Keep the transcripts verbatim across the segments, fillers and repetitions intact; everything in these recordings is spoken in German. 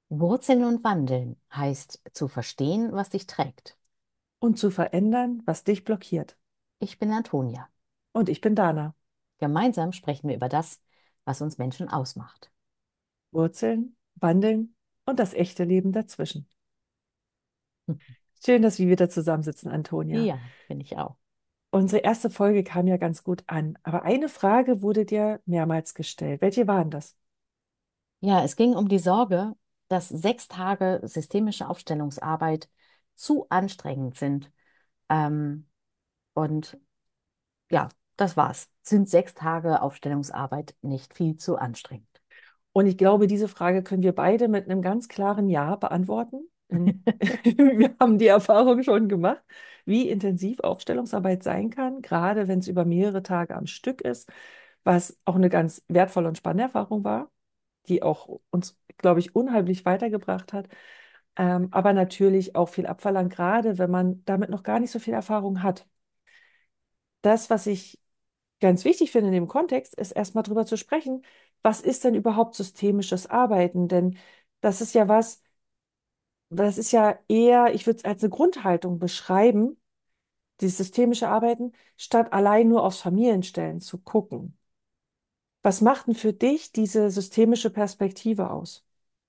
Wurzeln und Wandeln heißt zu verstehen, was dich trägt. Und zu verändern, was dich blockiert. Ich bin Antonia. Und ich bin Dana. Gemeinsam sprechen wir über das, was uns Menschen ausmacht. Wurzeln, Wandeln und das echte Leben dazwischen. Schön, dass wir wieder zusammensitzen, Antonia. Ja, bin ich auch. Unsere erste Folge kam ja ganz gut an, aber eine Frage wurde dir mehrmals gestellt. Welche waren das? Ja, es ging um die Sorge, dass sechs Tage systemische Aufstellungsarbeit zu anstrengend sind. Ähm, und ja, das war's. Sind sechs Tage Aufstellungsarbeit nicht viel zu anstrengend? Und ich glaube, diese Frage können wir beide mit einem ganz klaren Ja beantworten. Denn wir haben die Erfahrung schon gemacht, wie intensiv Aufstellungsarbeit sein kann, gerade wenn es über mehrere Tage am Stück ist, was auch eine ganz wertvolle und spannende Erfahrung war, die auch uns, glaube ich, unheimlich weitergebracht hat, ähm, aber natürlich auch viel abverlangt, gerade wenn man damit noch gar nicht so viel Erfahrung hat. Das, was ich ganz wichtig finde in dem Kontext, ist erstmal darüber zu sprechen, was ist denn überhaupt systemisches Arbeiten? Denn das ist ja was, das ist ja eher, ich würde es als eine Grundhaltung beschreiben, dieses systemische Arbeiten, statt allein nur aufs Familienstellen zu gucken. Was macht denn für dich diese systemische Perspektive aus?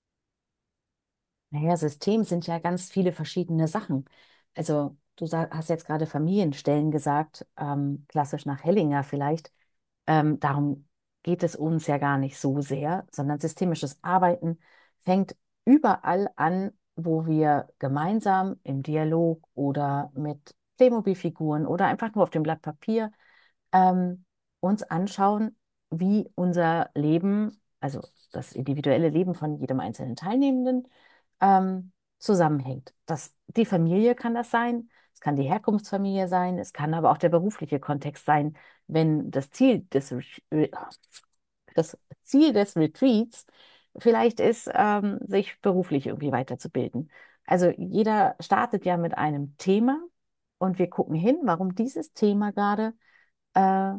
Naja, System sind ja ganz viele verschiedene Sachen. Also du sa- hast jetzt gerade Familienstellen gesagt, ähm, klassisch nach Hellinger vielleicht. Ähm, darum geht es uns ja gar nicht so sehr, sondern systemisches Arbeiten fängt überall an, wo wir gemeinsam im Dialog oder mit Playmobil-Figuren oder einfach nur auf dem Blatt Papier ähm, uns anschauen, wie unser Leben, also das individuelle Leben von jedem einzelnen Teilnehmenden, ähm, zusammenhängt. Das, die Familie kann das sein, es kann die Herkunftsfamilie sein, es kann aber auch der berufliche Kontext sein, wenn das Ziel des, Re- das Ziel des Retreats vielleicht ist, ähm, sich beruflich irgendwie weiterzubilden. Also jeder startet ja mit einem Thema und wir gucken hin, warum dieses Thema gerade äh,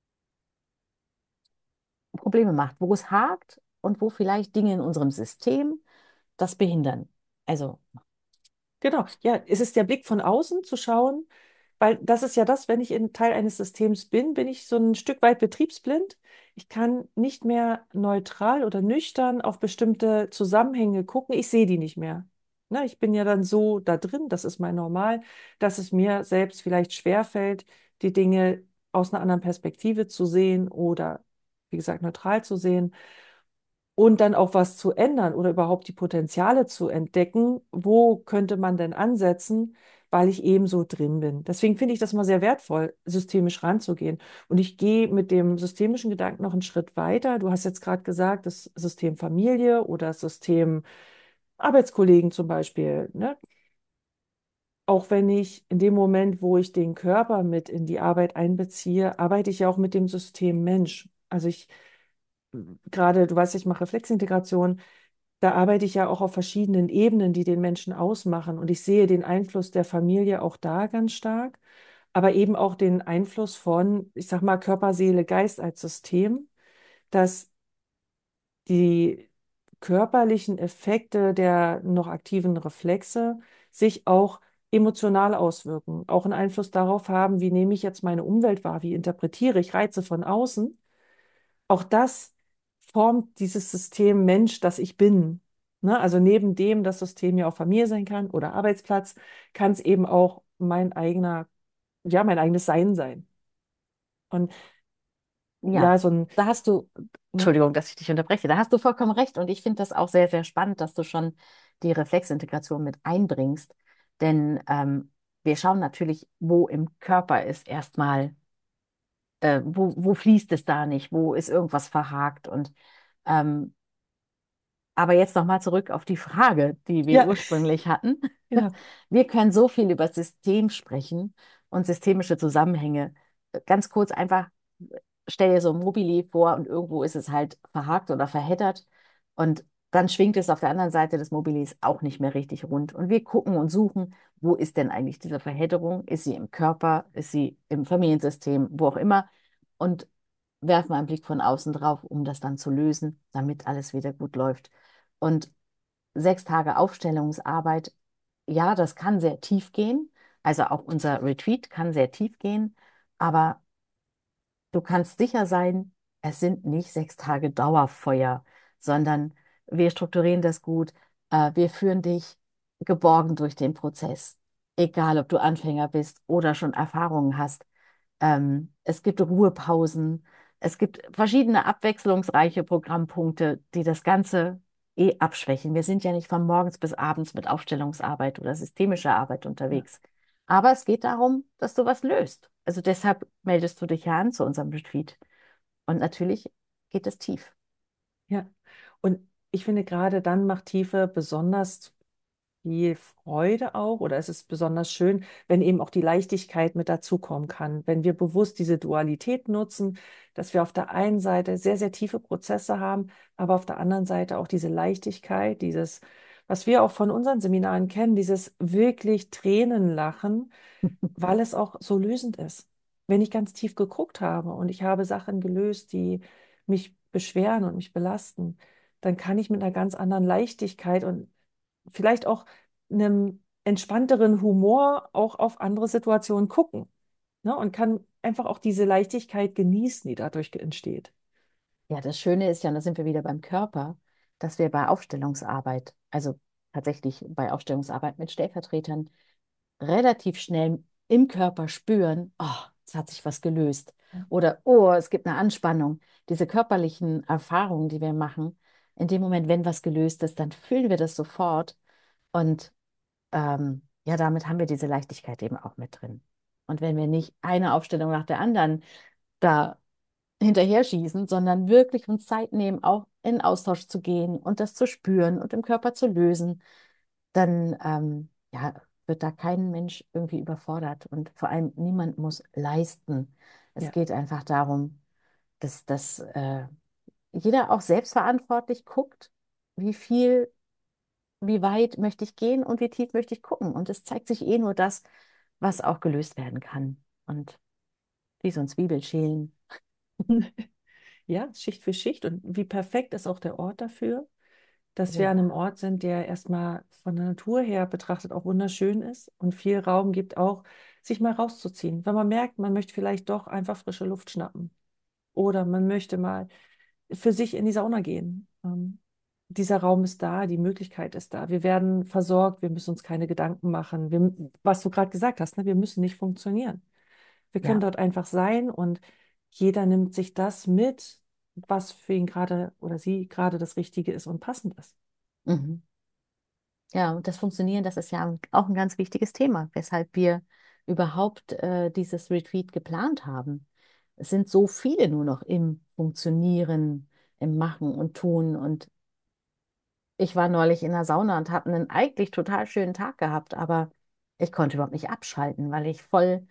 Probleme macht, wo es hakt und wo vielleicht Dinge in unserem System das behindern. Also, Genau, ja, es ist der Blick von außen zu schauen, weil das ist ja das, wenn ich in Teil eines Systems bin, bin ich so ein Stück weit betriebsblind. Ich kann nicht mehr neutral oder nüchtern auf bestimmte Zusammenhänge gucken. Ich sehe die nicht mehr. Ne, ich bin ja dann so da drin, das ist mein Normal, dass es mir selbst vielleicht schwerfällt, die Dinge aus einer anderen Perspektive zu sehen oder, wie gesagt, neutral zu sehen und dann auch was zu ändern oder überhaupt die Potenziale zu entdecken, wo könnte man denn ansetzen, weil ich eben so drin bin. Deswegen finde ich das mal sehr wertvoll, systemisch ranzugehen. Und ich gehe mit dem systemischen Gedanken noch einen Schritt weiter. Du hast jetzt gerade gesagt, das System Familie oder das System Arbeitskollegen zum Beispiel, ne? Auch wenn ich in dem Moment, wo ich den Körper mit in die Arbeit einbeziehe, arbeite ich ja auch mit dem System Mensch. Also ich gerade, du weißt, ich mache Reflexintegration, da arbeite ich ja auch auf verschiedenen Ebenen, die den Menschen ausmachen. Und ich sehe den Einfluss der Familie auch da ganz stark, aber eben auch den Einfluss von, ich sag mal, Körper, Seele, Geist als System, dass die körperlichen Effekte der noch aktiven Reflexe sich auch emotional auswirken, auch einen Einfluss darauf haben, wie nehme ich jetzt meine Umwelt wahr, wie interpretiere ich Reize von außen. Auch das formt dieses System Mensch, das ich bin. Ne? Also neben dem das System ja auch Familie sein kann oder Arbeitsplatz, kann es eben auch mein eigener, ja, mein eigenes Sein sein. Und ja, ja, so ein, da hast du, ne? Entschuldigung, dass ich dich unterbreche, da hast du vollkommen recht und ich finde das auch sehr, sehr spannend, dass du schon die Reflexintegration mit einbringst, denn ähm, wir schauen natürlich, wo im Körper ist erstmal, äh, wo, wo fließt es da nicht, wo ist irgendwas verhakt und ähm, aber jetzt nochmal zurück auf die Frage, die wir Ja, ursprünglich hatten. genau. Wir können so viel über System sprechen und systemische Zusammenhänge. Ganz kurz einfach, stell dir so ein Mobili vor und irgendwo ist es halt verhakt oder verheddert und dann schwingt es auf der anderen Seite des Mobilis auch nicht mehr richtig rund. Und wir gucken und suchen, wo ist denn eigentlich diese Verhedderung? Ist sie im Körper? Ist sie im Familiensystem? Wo auch immer? Und werfen einen Blick von außen drauf, um das dann zu lösen, damit alles wieder gut läuft. Und sechs Tage Aufstellungsarbeit, ja, das kann sehr tief gehen. Also auch unser Retreat kann sehr tief gehen, aber du kannst sicher sein, es sind nicht sechs Tage Dauerfeuer, sondern wir strukturieren das gut. Äh, wir führen dich geborgen durch den Prozess, egal ob du Anfänger bist oder schon Erfahrungen hast. Ähm, es gibt Ruhepausen. Es gibt verschiedene abwechslungsreiche Programmpunkte, die das Ganze eh abschwächen. Wir sind ja nicht von morgens bis abends mit Aufstellungsarbeit oder systemischer Arbeit Ja. unterwegs. Aber es geht darum, dass du was löst. Also deshalb meldest du dich ja an zu unserem Retreat. Und natürlich geht es tief. Ja. Und ich finde, gerade dann macht Tiefe besonders viel Freude auch, oder es ist besonders schön, wenn eben auch die Leichtigkeit mit dazukommen kann. Wenn wir bewusst diese Dualität nutzen, dass wir auf der einen Seite sehr, sehr tiefe Prozesse haben, aber auf der anderen Seite auch diese Leichtigkeit, dieses, was wir auch von unseren Seminaren kennen, dieses wirklich Tränenlachen, weil es auch so lösend ist. Wenn ich ganz tief geguckt habe und ich habe Sachen gelöst, die mich beschweren und mich belasten, dann kann ich mit einer ganz anderen Leichtigkeit und vielleicht auch einem entspannteren Humor auch auf andere Situationen gucken, ne? Und kann einfach auch diese Leichtigkeit genießen, die dadurch entsteht. Ja, das Schöne ist ja, und da sind wir wieder beim Körper, dass wir bei Aufstellungsarbeit, also tatsächlich bei Aufstellungsarbeit mit Stellvertretern, relativ schnell im Körper spüren, oh, es hat sich was gelöst. Ja. Oder, oh, es gibt eine Anspannung. Diese körperlichen Erfahrungen, die wir machen, in dem Moment, wenn was gelöst ist, dann fühlen wir das sofort. Und ähm, ja, damit haben wir diese Leichtigkeit eben auch mit drin. Und wenn wir nicht eine Aufstellung nach der anderen da hinterher schießen, sondern wirklich uns Zeit nehmen, auch in Austausch zu gehen und das zu spüren und im Körper zu lösen, dann ähm, ja, wird da kein Mensch irgendwie überfordert und vor allem niemand muss leisten. Es Ja. geht einfach darum, dass, dass äh, jeder auch selbstverantwortlich guckt, wie viel, wie weit möchte ich gehen und wie tief möchte ich gucken. Und es zeigt sich eh nur das, was auch gelöst werden kann. Und wie so ein Zwiebelschälen. Ja, Schicht für Schicht. Und wie perfekt ist auch der Ort dafür, dass wir an einem Ja. Ort sind, der erstmal von der Natur her betrachtet auch wunderschön ist und viel Raum gibt auch, sich mal rauszuziehen. Wenn man merkt, man möchte vielleicht doch einfach frische Luft schnappen oder man möchte mal für sich in die Sauna gehen. Ähm, dieser Raum ist da, die Möglichkeit ist da. Wir werden versorgt, wir müssen uns keine Gedanken machen. Wir, was du gerade gesagt hast, ne, wir müssen nicht funktionieren. Wir können Ja. dort einfach sein und jeder nimmt sich das mit, was für ihn gerade oder sie gerade das Richtige ist und passend ist. Mhm. Ja, und das Funktionieren, das ist ja auch ein ganz wichtiges Thema, weshalb wir überhaupt äh, dieses Retreat geplant haben. Es sind so viele nur noch im Funktionieren, im Machen und Tun. Und ich war neulich in der Sauna und habe einen eigentlich total schönen Tag gehabt, aber ich konnte überhaupt nicht abschalten, weil ich voll,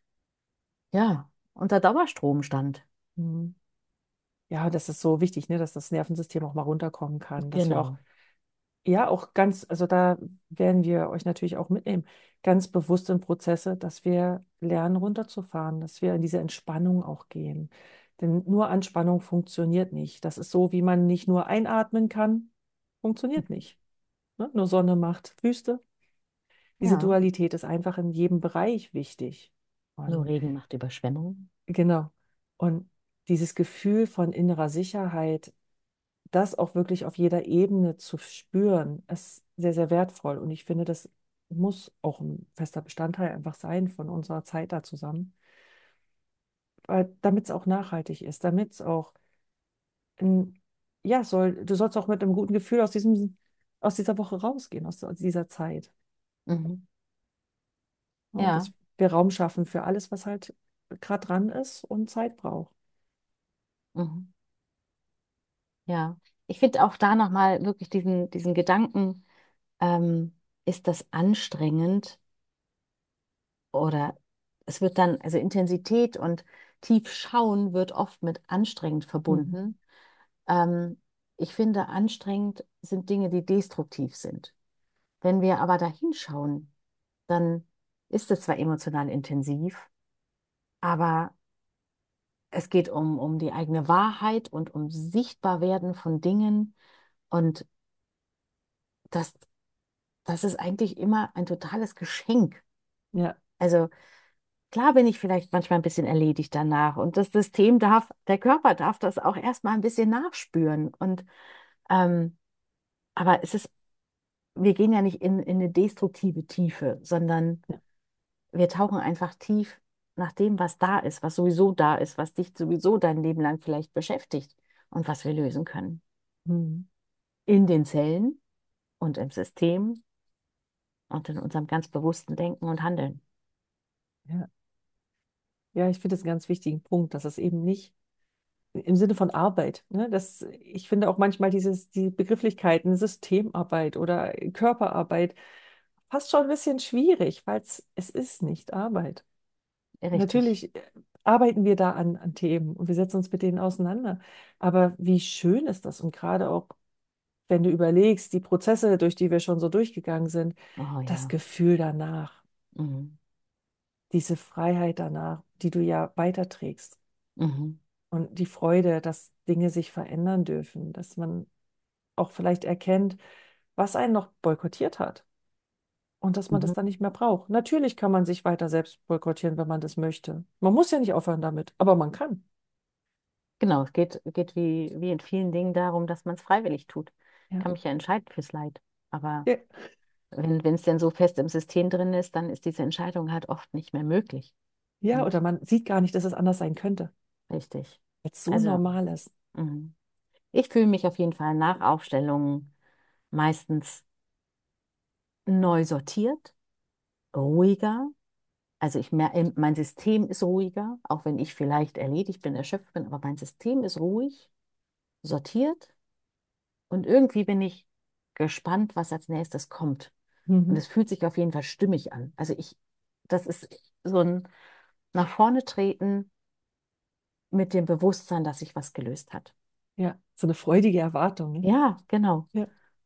ja, unter Dauerstrom stand. Mhm. Ja, das ist so wichtig, ne, dass das Nervensystem auch mal runterkommen kann, dass wir auch, Genau. ja, auch ganz, also da werden wir euch natürlich auch mitnehmen, ganz bewusst in Prozesse, dass wir lernen, runterzufahren, dass wir in diese Entspannung auch gehen. Denn nur Anspannung funktioniert nicht. Das ist so, wie man nicht nur einatmen kann, funktioniert nicht. Ne? Nur Sonne macht Wüste. Diese Ja, Dualität ist einfach in jedem Bereich wichtig. nur Und Regen macht Überschwemmung. genau. Und dieses Gefühl von innerer Sicherheit, das auch wirklich auf jeder Ebene zu spüren, ist sehr, sehr wertvoll. Und ich finde, das muss auch ein fester Bestandteil einfach sein von unserer Zeit da zusammen, weil damit es auch nachhaltig ist, damit es auch, ein, ja, soll, du sollst auch mit einem guten Gefühl aus diesem, aus dieser Woche rausgehen, aus, aus dieser Zeit. Mhm. Ja, und Ja. dass wir Raum schaffen für alles, was halt gerade dran ist und Zeit braucht. Mhm. Ja, ich finde auch da nochmal wirklich diesen, diesen Gedanken, ähm, ist das anstrengend oder es wird dann, also Intensität und Tiefschauen wird oft mit anstrengend Mhm. verbunden. Ähm, Ich finde, anstrengend sind Dinge, die destruktiv sind. Wenn wir aber da hinschauen, dann ist es zwar emotional intensiv, aber es geht um, um die eigene Wahrheit und um Sichtbarwerden von Dingen. Und das, das ist eigentlich immer ein totales Geschenk. Ja. Also klar bin ich vielleicht manchmal ein bisschen erledigt danach und das System darf, der Körper darf das auch erstmal ein bisschen nachspüren. Und ähm, aber es ist, wir gehen ja nicht in, in eine destruktive Tiefe, sondern Ja. wir tauchen einfach tief nach dem, was da ist, was sowieso da ist, was dich sowieso dein Leben lang vielleicht beschäftigt und was wir lösen können. Mhm. In den Zellen und im System und in unserem ganz bewussten Denken und Handeln. Ja. Ja, ich finde das einen ganz wichtigen Punkt, dass es eben nicht im Sinne von Arbeit, ne? Das, ich finde auch manchmal dieses, die Begrifflichkeiten Systemarbeit oder Körperarbeit fast schon ein bisschen schwierig, weil es, es ist nicht Arbeit. Richtig. Natürlich äh, arbeiten wir da an, an Themen und wir setzen uns mit denen auseinander. Aber wie schön ist das? Und gerade auch, wenn du überlegst, die Prozesse, durch die wir schon so durchgegangen sind, Oh das ja. Gefühl danach, Mhm. diese Freiheit danach, die du ja weiterträgst. Mhm. Und die Freude, dass Dinge sich verändern dürfen, dass man auch vielleicht erkennt, was einen noch boykottiert hat und dass man Mhm. das dann nicht mehr braucht. Natürlich kann man sich weiter selbst boykottieren, wenn man das möchte. Man muss ja nicht aufhören damit, aber man kann. Genau, es geht, geht wie, wie in vielen Dingen darum, dass man es freiwillig tut. Ich Ja. kann mich ja entscheiden fürs Leid. Aber Ja, wenn, wenn es denn so fest im System drin ist, dann ist diese Entscheidung halt oft nicht mehr möglich. ja, Und oder man sieht gar nicht, dass es anders sein könnte, richtig. weil es so Also, normal ist. mhm. Ich fühle mich auf jeden Fall nach Aufstellungen meistens neu sortiert, ruhiger. Also ich mer mein System ist ruhiger, auch wenn ich vielleicht erledigt bin, erschöpft bin, aber mein System ist ruhig, sortiert und irgendwie bin ich gespannt, was als nächstes kommt. Und Mhm. es fühlt sich auf jeden Fall stimmig an. Also ich, das ist so ein nach vorne treten mit dem Bewusstsein, dass sich was gelöst hat. Ja, so eine freudige Erwartung. Ne? Ja, genau. Ja.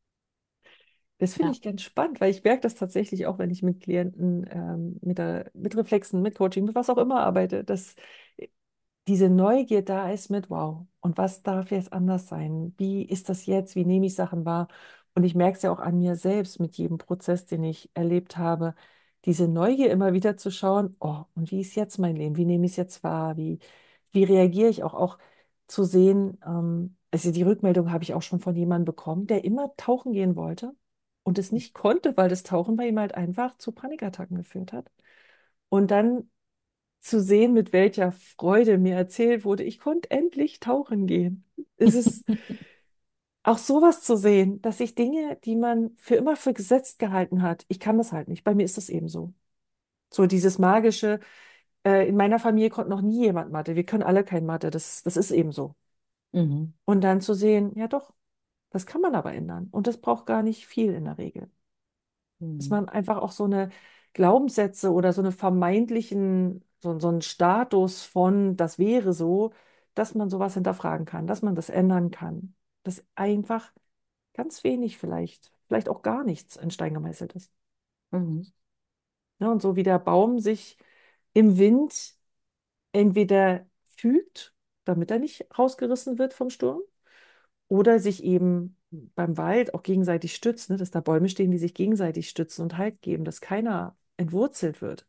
Das finde Ja. ich ganz spannend, weil ich merke das tatsächlich auch, wenn ich mit Klienten, ähm, mit, der, mit Reflexen, mit Coaching, mit was auch immer arbeite, dass diese Neugier da ist mit, wow, und was darf jetzt anders sein? Wie ist das jetzt? Wie nehme ich Sachen wahr? Und ich merke es ja auch an mir selbst mit jedem Prozess, den ich erlebt habe, diese Neugier immer wieder zu schauen, oh, und wie ist jetzt mein Leben? Wie nehme ich es jetzt wahr? Wie, wie reagiere ich auch, auch zu sehen, ähm, also die Rückmeldung habe ich auch schon von jemandem bekommen, der immer tauchen gehen wollte und es nicht konnte, weil das Tauchen bei ihm halt einfach zu Panikattacken geführt hat. Und dann zu sehen, mit welcher Freude mir erzählt wurde, ich konnte endlich tauchen gehen. Es ist auch sowas zu sehen, dass sich Dinge, die man für immer für gesetzt gehalten hat, ich kann das halt nicht. Bei mir ist das eben so. So dieses magische, äh, in meiner Familie konnte noch nie jemand Mathe. Wir können alle kein Mathe. Das, das ist eben so. Mhm. Und dann zu sehen, ja doch, das kann man aber ändern. Und das braucht gar nicht viel in der Regel. Dass Mhm. man einfach auch so eine Glaubenssätze oder so eine vermeintlichen, so, so einen Status von, das wäre so, dass man sowas hinterfragen kann, dass man das ändern kann. Dass einfach ganz wenig vielleicht, vielleicht auch gar nichts in Stein gemeißelt ist. Mhm. Ja, und so wie der Baum sich im Wind entweder fügt, damit er nicht rausgerissen wird vom Sturm, oder sich eben beim Wald auch gegenseitig stützt, ne, dass da Bäume stehen, die sich gegenseitig stützen und Halt geben, dass keiner entwurzelt wird.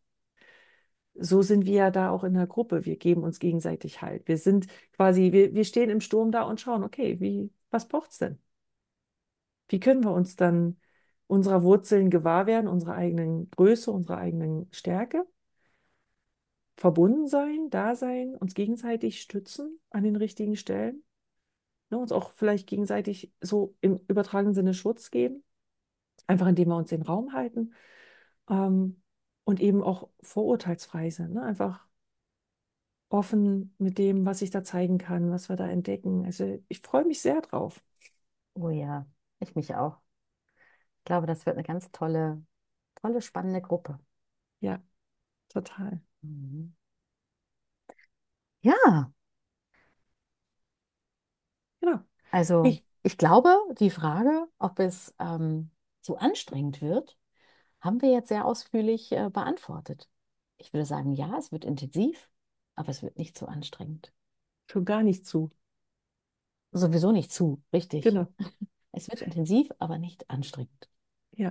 So sind wir ja da auch in der Gruppe. Wir geben uns gegenseitig Halt. Wir sind quasi, wir, wir stehen im Sturm da und schauen, okay, wie, was braucht's denn? Wie können wir uns dann unserer Wurzeln gewahr werden, unserer eigenen Größe, unserer eigenen Stärke, verbunden sein, da sein, uns gegenseitig stützen an den richtigen Stellen, ne, uns auch vielleicht gegenseitig so im übertragenen Sinne Schutz geben, einfach indem wir uns den Raum halten, ähm, und eben auch vorurteilsfrei sind, ne? Einfach offen mit dem, was ich da zeigen kann, was wir da entdecken. Also ich freue mich sehr drauf. Oh ja, ich mich auch. Ich glaube, das wird eine ganz tolle, tolle, spannende Gruppe. Ja, total. Mhm. Ja, Genau. also Ich, ich glaube, die Frage, ob es ähm, zu anstrengend wird, haben wir jetzt sehr ausführlich äh, beantwortet. Ich würde sagen, ja, es wird intensiv, aber es wird nicht zu anstrengend. schon gar nicht zu. Sowieso nicht zu, richtig. Genau. Es wird intensiv, aber nicht anstrengend. Ja,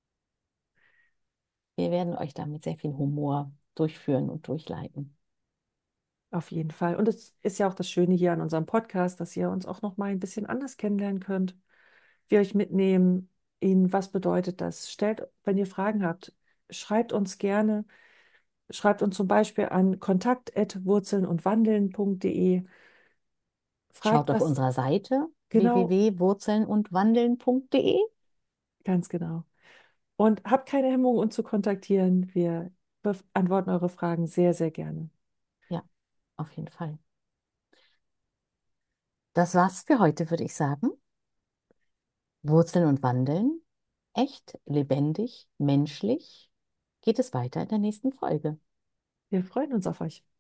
Wir werden euch da mit sehr viel Humor durchführen und durchleiten. auf jeden Fall. Und es ist ja auch das Schöne hier an unserem Podcast, dass ihr uns auch noch mal ein bisschen anders kennenlernen könnt. Wir euch mitnehmen, Ihnen, was bedeutet das? Stellt, wenn ihr Fragen habt, schreibt uns gerne. Schreibt uns zum Beispiel an kontakt at wurzeln und wandeln punkt de. Schaut Fragt, auf was unserer Seite genau, w w w punkt wurzeln und wandeln punkt de. ganz genau. Und habt keine Hemmung, uns zu kontaktieren. Wir beantworten eure Fragen sehr, sehr gerne. Ja, auf jeden Fall. Das war's für heute, würde ich sagen. Wurzeln und Wandeln. Echt, lebendig, menschlich. Geht es weiter in der nächsten Folge. Wir freuen uns auf euch.